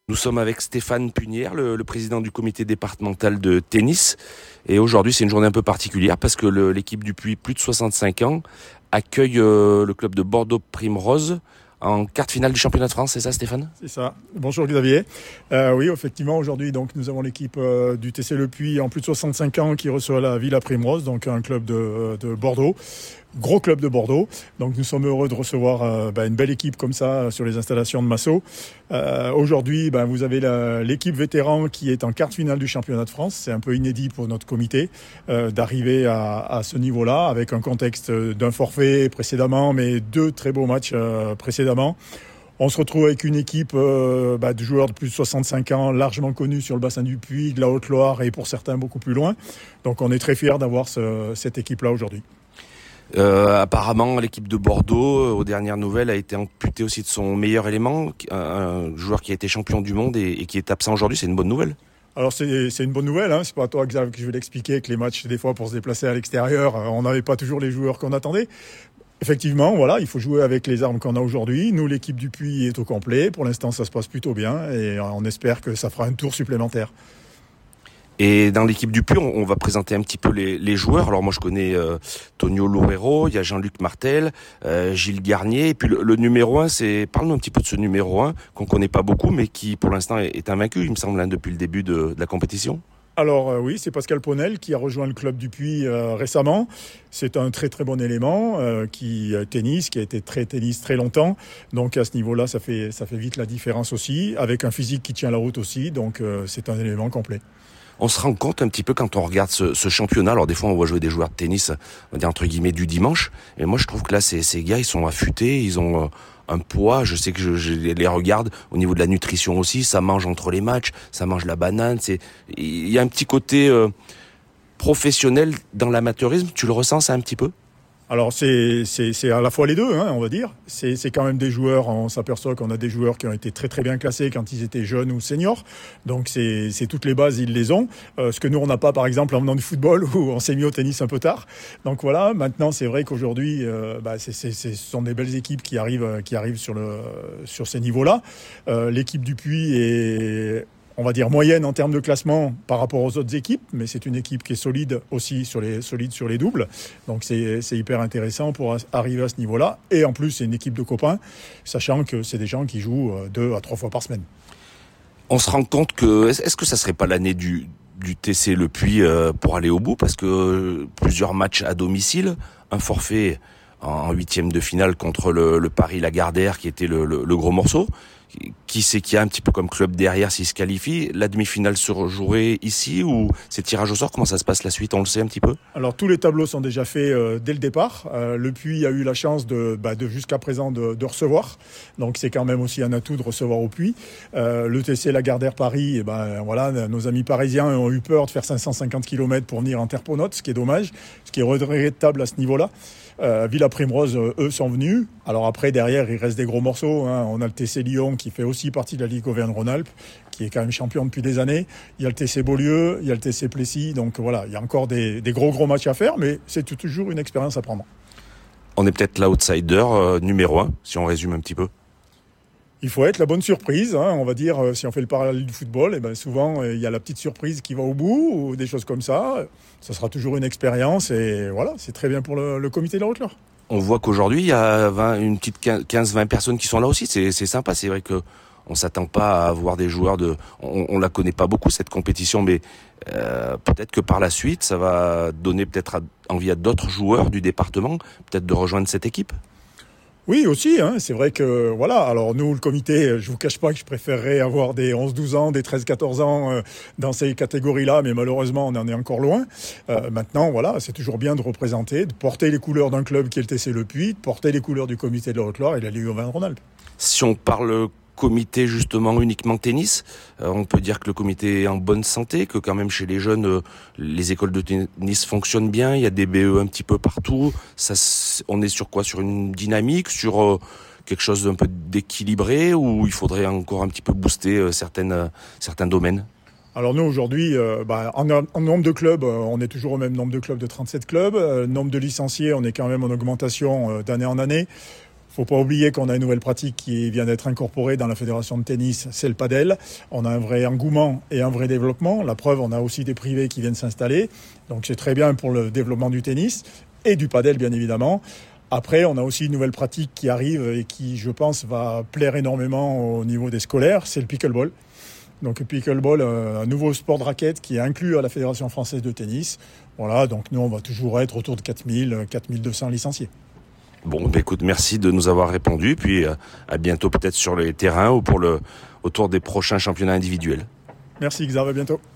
Nous sommes avec Stéphane Punière, le président du comité départemental de tennis. Et aujourd'hui, c'est une journée un peu particulière parce que l'équipe du Puy, plus de 65 ans, accueille le club de Bordeaux Primrose en quart de finale du championnat de France. C'est ça, Stéphane ? C'est ça. Bonjour Xavier. Oui, effectivement, aujourd'hui, donc, nous avons l'équipe du TC Le Puy en plus de 65 ans qui reçoit la Villa Primrose, donc un club de Bordeaux. Gros club de Bordeaux. Donc nous sommes heureux de recevoir une belle équipe comme ça sur les installations de Massot. Aujourd'hui, vous avez l'équipe vétéran qui est en quart de finale du championnat de France. C'est un peu inédit pour notre comité d'arriver à ce niveau-là avec un contexte d'un forfait précédemment, mais deux très beaux matchs précédemment. On se retrouve avec une équipe de joueurs de plus de 65 ans, largement connus sur le bassin du Puy, de la Haute-Loire et pour certains beaucoup plus loin. Donc on est très fiers d'avoir cette équipe-là aujourd'hui. Apparemment, l'équipe de Bordeaux, aux dernières nouvelles, a été amputée aussi de son meilleur élément, un joueur qui a été champion du monde et qui est absent aujourd'hui. C'est une bonne nouvelle. Alors c'est une bonne nouvelle, hein. C'est pas à toi Xav que je vais l'expliquer que les matchs des fois pour se déplacer à l'extérieur, on n'avait pas toujours les joueurs qu'on attendait. Effectivement, voilà, il faut jouer avec les armes qu'on a aujourd'hui. Nous, l'équipe du Puy est au complet. Pour l'instant, ça se passe plutôt bien et on espère que ça fera un tour supplémentaire. Et dans l'équipe du Puy, on va présenter un petit peu les joueurs. Alors moi, je connais Tonio Loureiro, il y a Jean-Luc Martel, Gilles Garnier. Et puis le numéro 1, parle-nous un petit peu de ce numéro 1 qu'on connaît pas beaucoup, mais qui pour l'instant est invaincu, il me semble, depuis le début de la compétition. Alors oui, c'est Pascal Ponel qui a rejoint le club du Puy récemment. C'est un très très bon élément qui a été très tennis très longtemps. Donc à ce niveau-là, ça fait vite la différence aussi, avec un physique qui tient la route aussi. Donc c'est un élément complet. On se rend compte un petit peu quand on regarde ce championnat. Alors des fois, on voit jouer des joueurs de tennis, on va dire entre guillemets du dimanche. Et moi, je trouve que là, ces gars, ils sont affûtés, ils ont un poids. Je sais que je les regarde au niveau de la nutrition aussi. Ça mange entre les matchs, ça mange la banane. Il y a un petit côté professionnel dans l'amateurisme. Tu le ressens ça un petit peu ? Alors c'est à la fois les deux, hein, on va dire. C'est quand même des joueurs, on s'aperçoit qu'on a des joueurs qui ont été très très bien classés quand ils étaient jeunes ou seniors. Donc c'est toutes les bases, ils les ont. Ce que nous on n'a pas par exemple en venant du football où on s'est mis au tennis un peu tard. Donc voilà, maintenant c'est vrai qu'aujourd'hui ce sont des belles équipes qui arrivent sur ces niveaux-là. L'équipe du Puy est, on va dire, moyenne en termes de classement par rapport aux autres équipes, mais c'est une équipe qui est solide aussi sur les doubles. Donc c'est hyper intéressant pour arriver à ce niveau-là. Et en plus, c'est une équipe de copains, sachant que c'est des gens qui jouent 2 à 3 fois par semaine. On se rend compte que, est-ce que ça serait pas l'année du TC Le Puy pour aller au bout, parce que plusieurs matchs à domicile, un forfait en huitième de finale contre le Paris Lagardère qui était le gros morceau. Qui c'est qu'il y a un petit peu comme club derrière s'il se qualifie? La demi-finale se rejouerait ici ou c'est tirage au sort? Comment ça se passe la suite? On le sait un petit peu? Alors tous les tableaux sont déjà faits dès le départ. Le Puy a eu la chance de jusqu'à présent de recevoir. Donc c'est quand même aussi un atout de recevoir au Puy. Le TC Lagardère Paris, nos amis parisiens ont eu peur de faire 550 km pour venir en terre peaunate, ce qui est dommage, ce qui est regrettable à ce niveau-là. Villa Primrose, eux, sont venus. Alors après, derrière, il reste des gros morceaux, hein. On a le TC Lyon qui fait aussi partie de la Ligue Auvergne-Rhône-Alpes, qui est quand même champion depuis des années. Il y a le TC Beaulieu, il y a le TC Plessis. Donc voilà, il y a encore des gros matchs à faire, mais c'est toujours une expérience à prendre. On est peut-être l'outsider numéro 1, si on résume un petit peu. Il faut être la bonne surprise, hein, on va dire, si on fait le parallèle du football, souvent il y a la petite surprise qui va au bout, ou des choses comme ça. Ça sera toujours une expérience et voilà, c'est très bien pour le comité de la Haute-Loire. On voit qu'aujourd'hui, il y a une petite 15-20 personnes qui sont là aussi, c'est sympa, c'est vrai que on s'attend pas à avoir des joueurs on la connaît pas beaucoup cette compétition, mais peut-être que par la suite, ça va donner peut-être envie à d'autres joueurs du département, peut-être de rejoindre cette équipe. Oui, aussi, hein, c'est vrai que, voilà, alors nous, le comité, je vous cache pas que je préférerais avoir des 11-12 ans, des 13-14 ans dans ces catégories-là, mais malheureusement, on en est encore loin. Maintenant, voilà, c'est toujours bien de représenter, de porter les couleurs d'un club qui est le TC Le Puy, de porter les couleurs du comité de la Haute-Loire et de la Ligue Auvergne-Rhône-Alpes. Si on parle comité justement uniquement tennis, on peut dire que le comité est en bonne santé, que quand même chez les jeunes, les écoles de tennis fonctionnent bien, il y a des BE un petit peu partout. On est sur quoi? Sur une dynamique, sur quelque chose d'un peu d'équilibré, ou il faudrait encore un petit peu booster certains domaines? Alors nous aujourd'hui, en nombre de clubs, on est toujours au même nombre de clubs de 37 clubs. Nombre de licenciés, on est quand même en augmentation d'année en année. Faut pas oublier qu'on a une nouvelle pratique qui vient d'être incorporée dans la fédération de tennis, c'est le padel. On a un vrai engouement et un vrai développement. La preuve, on a aussi des privés qui viennent s'installer. Donc c'est très bien pour le développement du tennis et du padel, bien évidemment. Après, on a aussi une nouvelle pratique qui arrive et qui, je pense, va plaire énormément au niveau des scolaires, c'est le pickleball. Donc le pickleball, un nouveau sport de raquette qui est inclus à la Fédération française de tennis. Voilà, donc nous, on va toujours être autour de 4200 licenciés. Bon, écoute, merci de nous avoir répondu, puis à bientôt peut-être sur les terrains ou autour des prochains championnats individuels. Merci Xavier, à bientôt.